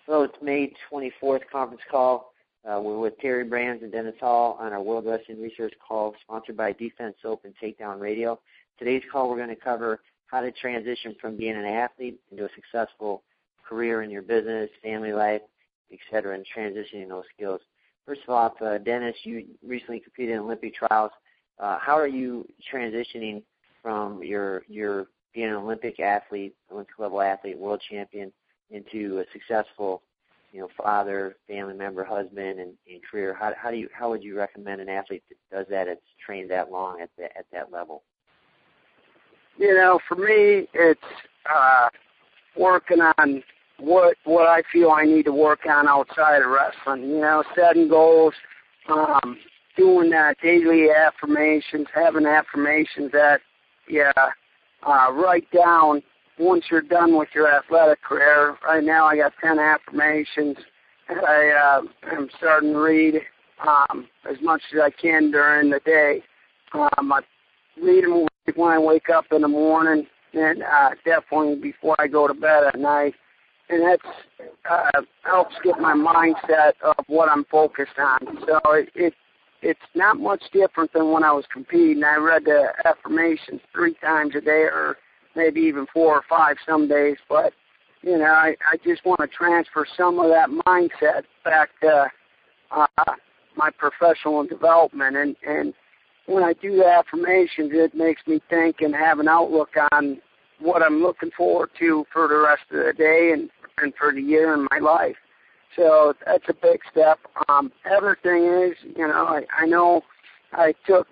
Hello, it's May 24th conference call. We're with Terry Brands and Dennis Hall on our World Wrestling Research call, sponsored by Defense Soap and Takedown Radio. Today's call, we're going to cover how to transition from being an athlete into a successful career in your business, family life, etc., and transitioning those skills. First of all, Dennis, you recently competed in Olympic trials. How are you transitioning from your being an Olympic athlete, Olympic level athlete, world champion, into a successful, father, family member, husband, and career? How would you recommend an athlete that does that, that's trained that long at that level? For me, it's working on what I feel I need to work on outside of wrestling. Setting goals, doing daily affirmations, having affirmations that write down once you're done with your athletic career. Right now I got 10 affirmations that I am starting to read as much as I can during the day. I read them when I wake up in the morning and definitely before I go to bed at night. And that helps get my mindset of what I'm focused on. So it's not much different than when I was competing. I read the affirmations 3 times a day, or maybe even 4 or 5 some days, but, I just want to transfer some of that mindset back to my professional development. And when I do the affirmations, it makes me think and have an outlook on what I'm looking forward to for the rest of the day and for the year in my life. So that's a big step. Everything is, I know I took,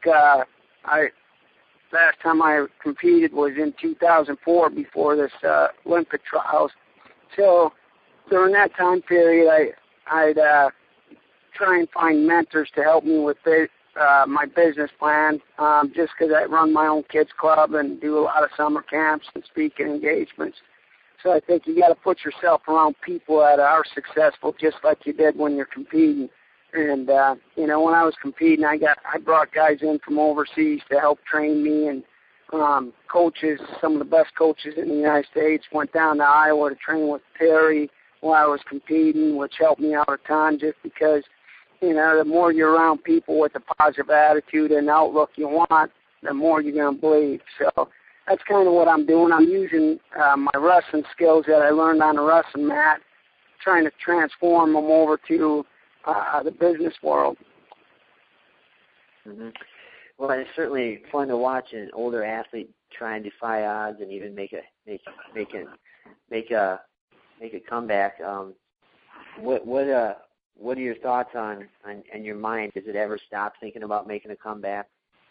last time I competed was in 2004 before this Olympic trials. So during that time period, I'd try and find mentors to help me with my business plan, just because I run my own kids club and do a lot of summer camps and speaking engagements. So I think you got to put yourself around people that are successful, just like you did when you're competing. And when I was competing, I brought guys in from overseas to help train me, and coaches, some of the best coaches in the United States, went down to Iowa to train with Terry while I was competing, which helped me out a ton, just because the more you're around people with a positive attitude and outlook you want, the more you're going to believe. So that's kind of what I'm doing. I'm using my wrestling skills that I learned on the wrestling mat, trying to transform them over to the business world. Mm-hmm. Well, it's certainly fun to watch an older athlete try and defy odds and even make a comeback. What are your thoughts on your mind? Does it ever stop thinking about making a comeback?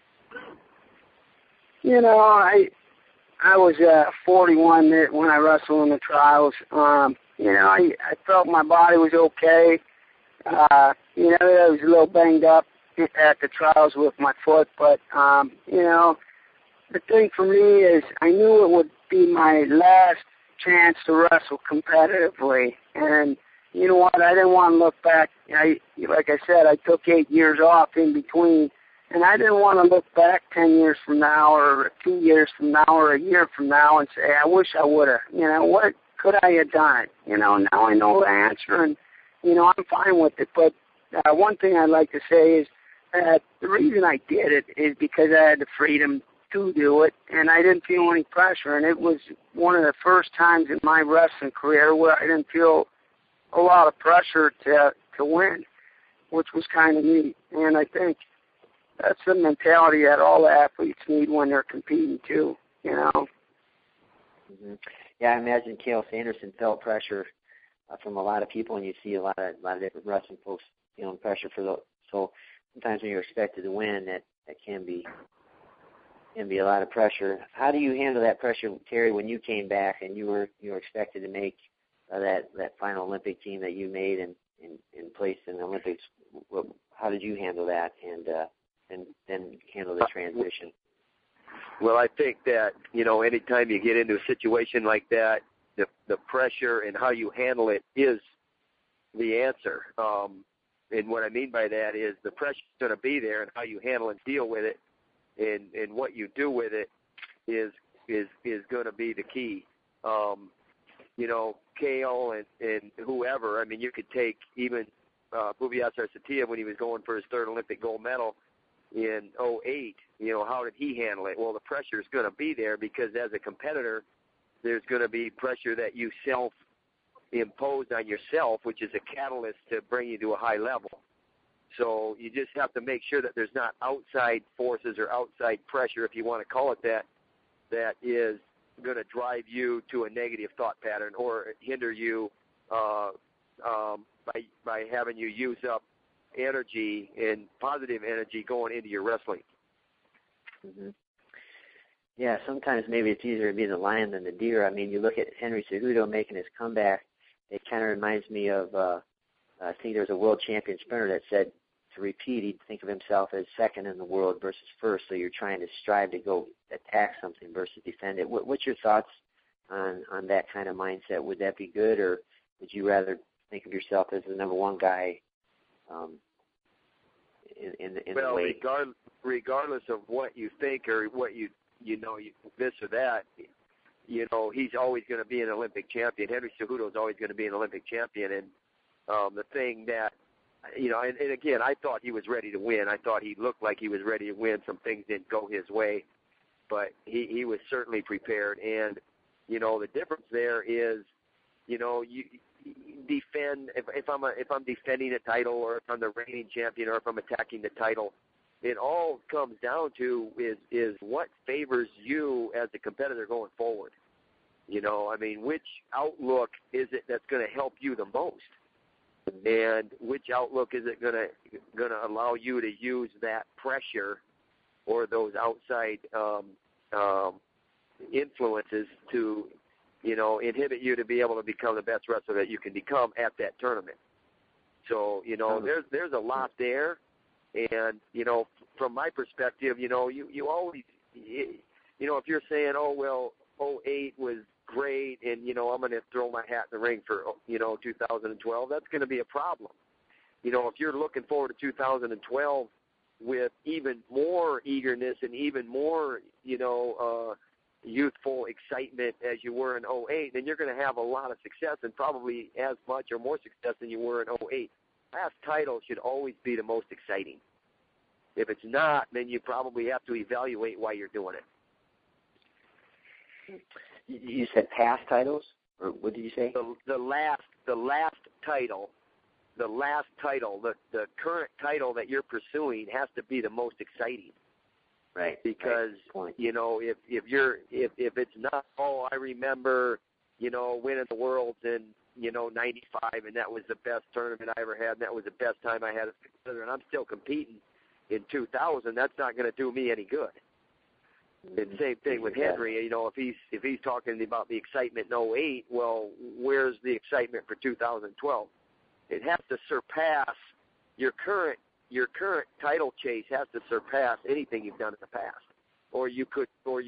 I was 41 when I wrestled in the trials. I felt my body was okay. I was a little banged up at the trials with my foot, but, the thing for me is I knew it would be my last chance to wrestle competitively. And you know what? I didn't want to look back. Like I said, I took 8 years off in between, and I didn't want to look back 10 years from now or 2 years from now or a year from now and say, I wish I would have. What could I have done? Now I know the answer, and, I'm fine with it. But one thing I'd like to say is that the reason I did it is because I had the freedom to do it, and I didn't feel any pressure. And it was one of the first times in my wrestling career where I didn't feel a lot of pressure to win, which was kind of neat. And I think that's the mentality that all athletes need when they're competing too, Mm-hmm. Yeah, I imagine Cael Sanderson felt pressure from a lot of people, and you see a lot of different wrestling folks feeling pressure for those. So sometimes when you're expected to win, that can be a lot of pressure. How do you handle that pressure, Terry, when you came back and you were expected to make that final Olympic team that you made and placed in the Olympics? How did you handle that and then handle the transition? Well, I think that, anytime you get into a situation like that, the pressure and how you handle it is the answer. And what I mean by that is the pressure's going to be there, and how you handle and deal with it and what you do with it is going to be the key. Kale and whoever. I mean, you could take even Bubias Arsatia when he was going for his third Olympic gold medal in 2008. How did he handle it? Well, the pressure is going to be there because as a competitor, there's going to be pressure that you self-impose on yourself, which is a catalyst to bring you to a high level. So you just have to make sure that there's not outside forces or outside pressure, if you want to call it that, that is going to drive you to a negative thought pattern or hinder you by having you use up energy and positive energy going into your wrestling. Mm-hmm. Yeah, sometimes maybe it's easier to be the lion than the deer. I mean, you look at Henry Cejudo making his comeback. It kind of reminds me of, I think there was a world champion sprinter that said to repeat, he'd think of himself as second in the world versus first. So you're trying to strive to go attack something versus defend it. What's your thoughts on that kind of mindset? Would that be good, or would you rather think of yourself as the number one guy in the way? Regardless of what you think or what you this or that, he's always going to be an Olympic champion. Henry Cejudo is always going to be an Olympic champion. And the thing that, and again, I thought he was ready to win. I thought he looked like he was ready to win. Some things didn't go his way, but he was certainly prepared. And, the difference there is, you defend, if I'm defending a title, or if I'm the reigning champion, or if I'm attacking the title, it all comes down to is what favors you as a competitor going forward. Which outlook is it that's going to help you the most, and which outlook is it going to allow you to use that pressure or those outside influences to inhibit you to be able to become the best wrestler that you can become at that tournament. So there's a lot there. And, from my perspective, you always, if you're saying, 2008 was great and, I'm going to throw my hat in the ring for, 2012, that's going to be a problem. If you're looking forward to 2012 with even more eagerness and even more, youthful excitement as you were in 2008, then you're going to have a lot of success and probably as much or more success than you were in 2008. Last title should always be the most exciting. If it's not, then you probably have to evaluate why you're doing it. You said past titles, or what did you say? The last title, the current title that you're pursuing has to be the most exciting. Right. Because right. If it's not, I remember, winning the Worlds in 95, and that was the best tournament I ever had, and that was the best time I had as a competitor, and I'm still competing in 2000, that's not going to do me any good. The same thing with Henry. If he's talking about the excitement in 2008, well, where's the excitement for 2012? It has to surpass your current title chase. Has to surpass anything you've done in the past, or you could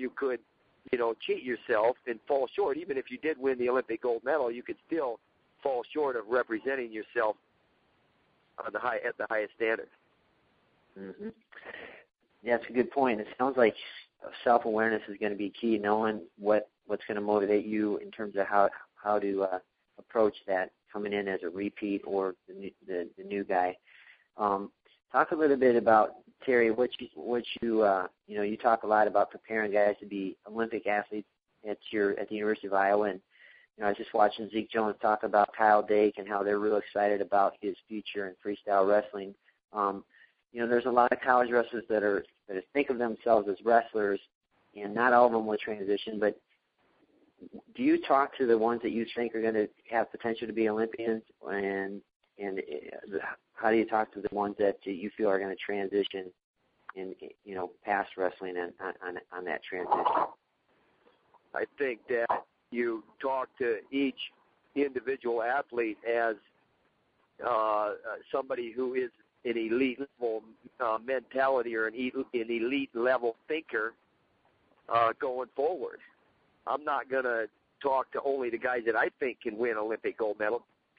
cheat yourself and fall short. Even if you did win the Olympic gold medal, you could still fall short of representing yourself at the highest standard. Mm-hmm. Yeah, that's a good point. It sounds like self-awareness is going to be key, knowing what's going to motivate you in terms of how to approach that, coming in as a repeat or the new guy. Talk a little bit about, Terry, what you talk a lot about preparing guys to be Olympic athletes at the University of Iowa, and I was just watching Zeke Jones talk about Kyle Dake and how they're real excited about his future in freestyle wrestling. There's a lot of college wrestlers that think of themselves as wrestlers, and not all of them will transition. But do you talk to the ones that you think are going to have potential to be Olympians, and how do you talk to the ones that you feel are going to transition in past wrestling and on that transition? I think that you talk to each individual athlete as somebody who is an elite level mentality or an elite level thinker going forward. I'm not going to talk to only the guys that I think can win Olympic gold medal.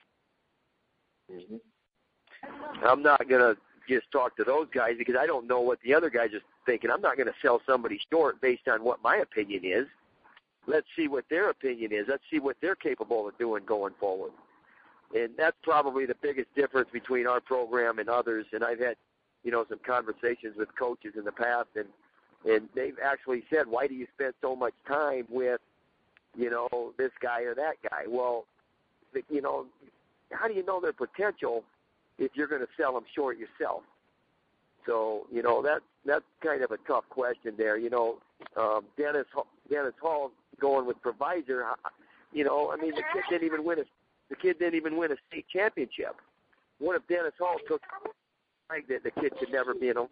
Mm-hmm. I'm not going to just talk to those guys because I don't know what the other guys are thinking. I'm not going to sell somebody short based on what my opinion is. let's see what their opinion is. Let's see what they're capable of doing going forward. And that's probably the biggest difference between our program and others. And I've had, some conversations with coaches in the past, and they've actually said, why do you spend so much time with, this guy or that guy? Well, how do you know their potential if you're going to sell them short yourself? So, that's kind of a tough question there. Dennis Hall going with Provisor, the kid didn't even win a state championship. What if Dennis Hall took like that? The kid could never be in a.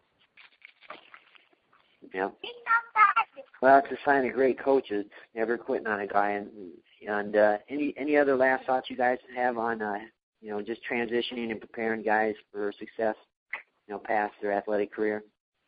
Yeah. Well, it's a sign of great coaches, never quitting on a guy. And any other last thoughts you guys have on just transitioning and preparing guys for success, past their athletic career?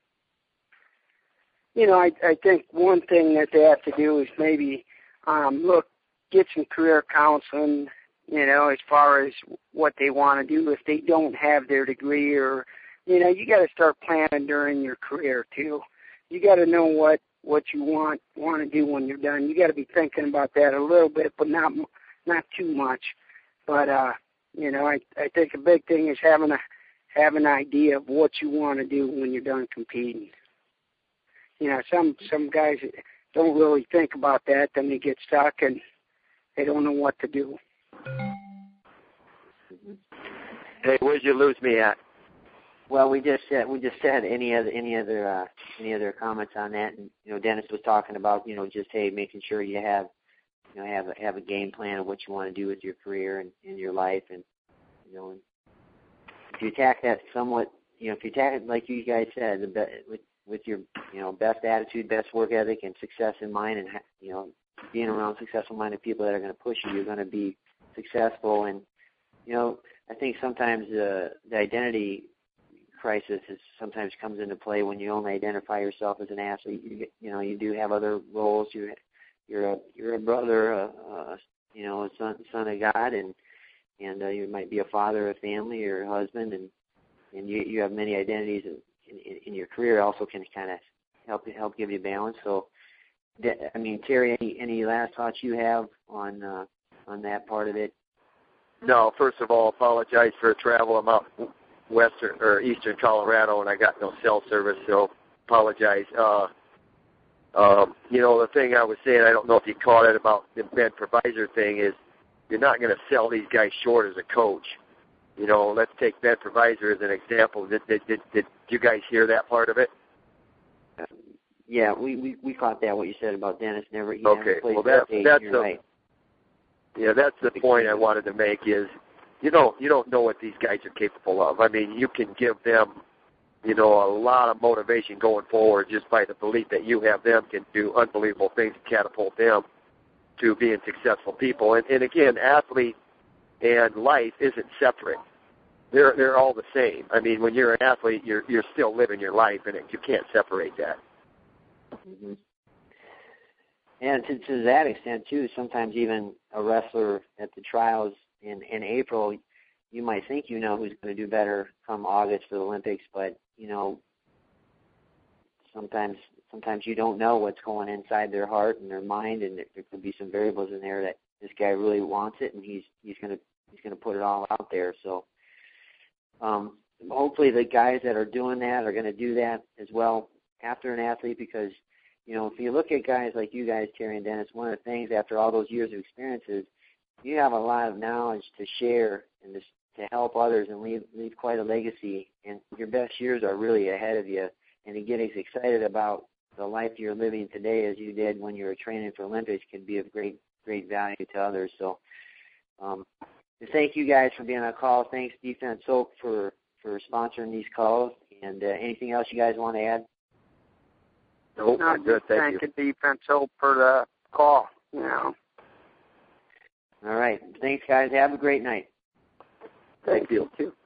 I think one thing that they have to do is maybe get some career counseling, as far as what they want to do if they don't have their degree, or, you got to start planning during your career too. You got to know what you want to do when you're done. You got to be thinking about that a little bit, but not too much. But I think a big thing is have an idea of what you want to do when you're done competing. Some guys don't really think about that, then they get stuck and they don't know what to do. Hey, where'd you lose me at? Well, we just said any other comments on that, and Dennis was talking about just making sure you have a game plan of what you want to do with your career and in your life, and if you attack that somewhat, if you attack it like you guys said, with your best attitude, best work ethic, and success in mind, and being around successful-minded people that are going to push you, you're going to be successful. And I think sometimes the identity crisis sometimes comes into play when you only identify yourself as an athlete. You do have other roles. You're a brother, a son of God, and you might be a father of family or a husband, and you have many identities in your career. Also can kind of help give you balance. So, Terry, any last thoughts you have on that part of it? No. First of all, apologize for travel. I'm out western or eastern Colorado, and I got no cell service, so apologize. The thing I was saying, I don't know if you caught it about the Ben Provisor thing, is you're not going to sell these guys short as a coach. Let's take Ben Provisor as an example. Did you guys hear that part of it? Yeah, we caught that, what you said about Dennis. Never played that's right. Yeah, that's the point I wanted to make is you don't know what these guys are capable of. You can give them, a lot of motivation going forward just by the belief that you have them can do unbelievable things to catapult them to being successful people. And again, athlete and life isn't separate. They're all the same. When you're an athlete, you're still living your life, and you can't separate that. Mm-hmm. And to that extent, too, sometimes even a wrestler at the trials in April, you might think who's going to do better come August for the Olympics, but, sometimes you don't know what's going inside their heart and their mind, and there could be some variables in there that this guy really wants it, and he's going to put it all out there. So hopefully the guys that are doing that are going to do that as well after an athlete, because if you look at guys like you guys, Terry and Dennis, one of the things after all those years of experiences, you have a lot of knowledge to share and to help others and leave quite a legacy. And your best years are really ahead of you. And to get as excited about the life you're living today as you did when you were training for Olympics can be of great value to others. So thank you guys for being on the call. Thanks, Defense Soap, for sponsoring these calls. And anything else you guys want to add? Nope, I'm good. Thank you. Defense Soap for the call. All right. Thanks, guys. Have a great night. Thank you. Thank you.